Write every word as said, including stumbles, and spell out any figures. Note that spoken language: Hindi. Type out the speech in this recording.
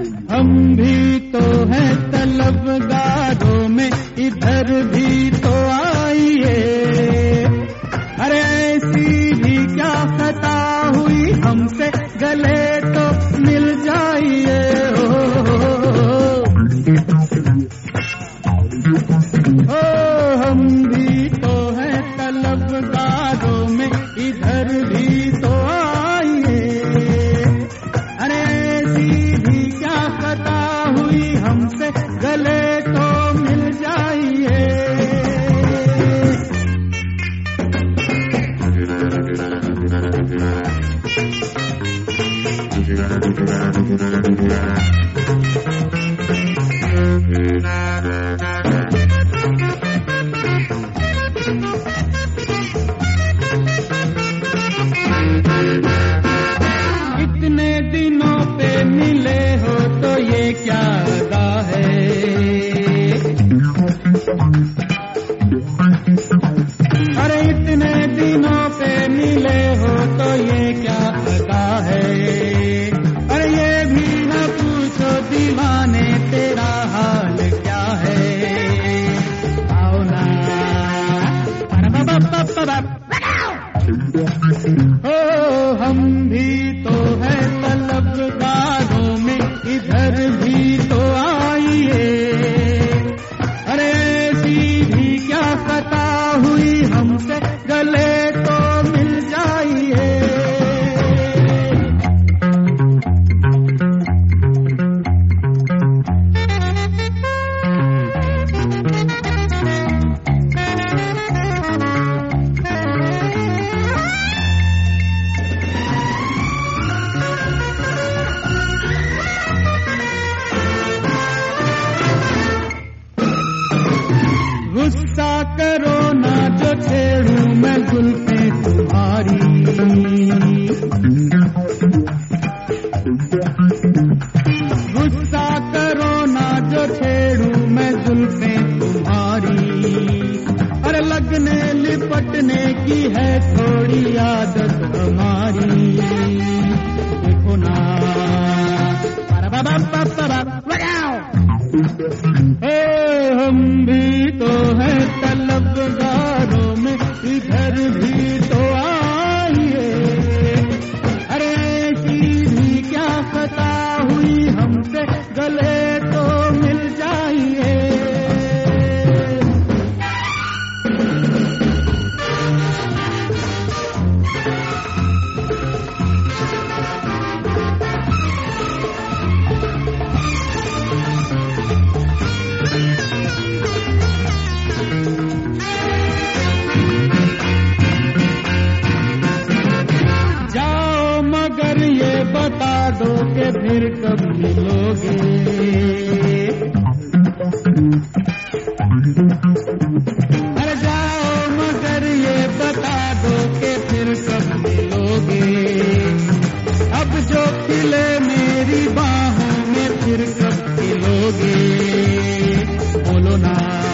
हम भी तो हैं तलबगारों में, इधर भी तो आइए। अरे ऐसी भी क्या खता हुई हमसे, गले तो मिल जाइए। ओ, ओ हम भी तो हैं तलबगारों में, इधर भी तो आइए। अरे ऐसी भी क्या खता हुई हमसे, गले तो मिल जाइए। इतने दिनों पे मिले हो तो ये क्या अदा है। अरे इतने दिनों पे मिले हो तो ये क्या अदा है। अरे ये भी न पूछो दीवाने तेरा हाल क्या है। आओ ना ओ हम भी तो है तलबगारों में, इधर भी तो आइए। अरे ऐसी भी क्या खता हुई हमसे, गले तो मिल जाइए। गुस्सा करो ना जो छेड़ूं मैं जुल्फें तुम्हारी। गुस्सा करो ना जो छेड़ूं मैं जुल्फें तुम्हारी। अरे लगने लिपटने की है थोड़ी आदत हमारी। देखो ना ए हम भी तो हैं तलबगारों में, इधर भी तो आइए। अरे ऐसी भी क्या खता हुई हमसे, गले तो मिल जाइए। बता दो कि फिर कब मिलोगे। अरे जाओ मगर ये बता दो कि फिर कब मिलोगे। अब जो खिले मेरी बाहों में फिर कब खिलोगे। बोलो ना।